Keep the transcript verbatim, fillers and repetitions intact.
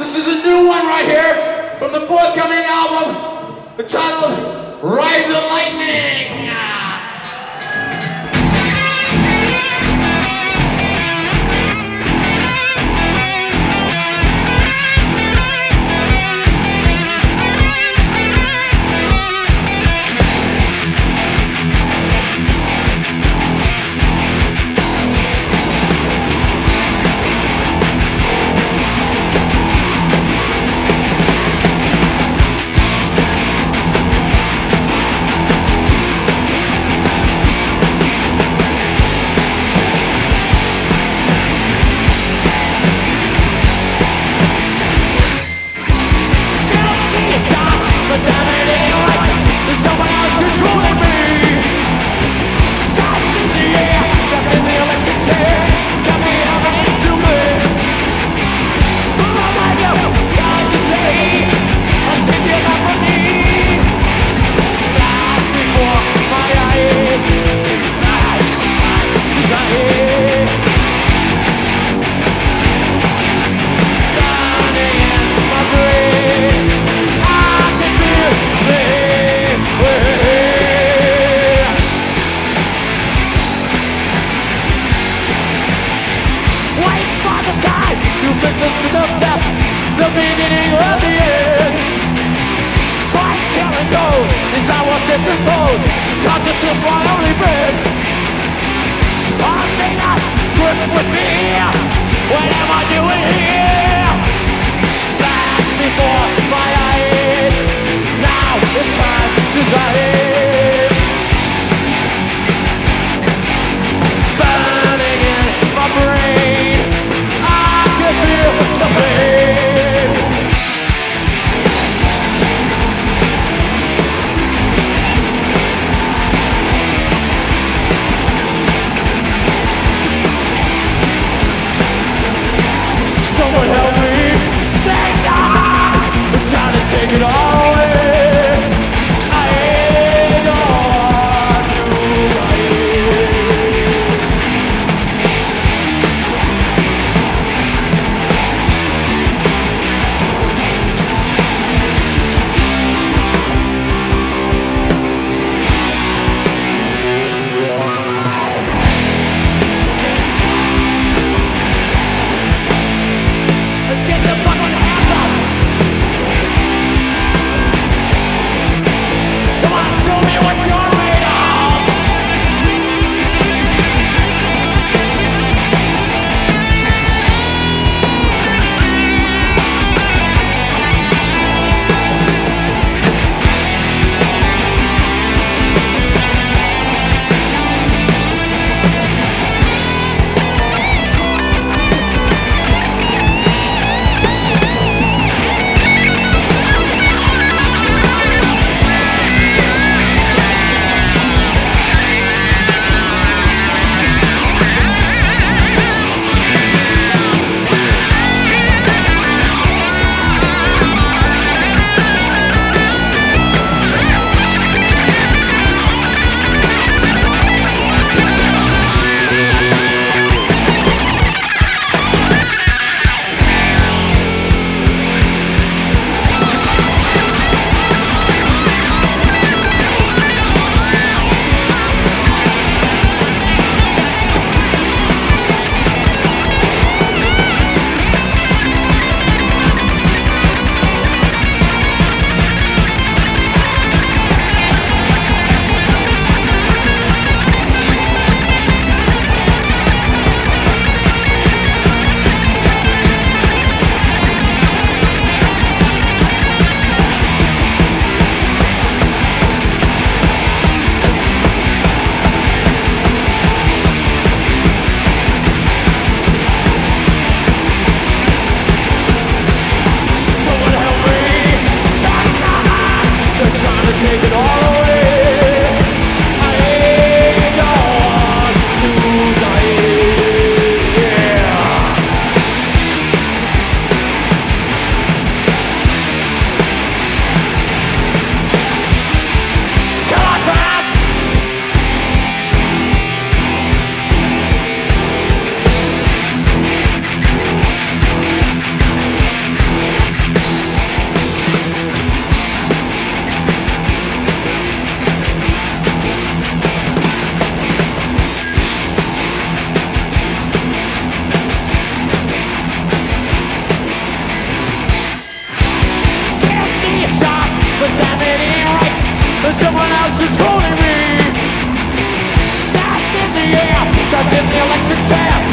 This is a new one right here from the forthcoming album entitled Ride the Lightning. The beginning of the end. Try, tell and go as I watch it unfold. Consciousness my only friend. Our fingers grip with fear. What am I doing here? Flash before my eyes. Now it's time to die. Burning in my brain. I can feel the pain. in the electric chair.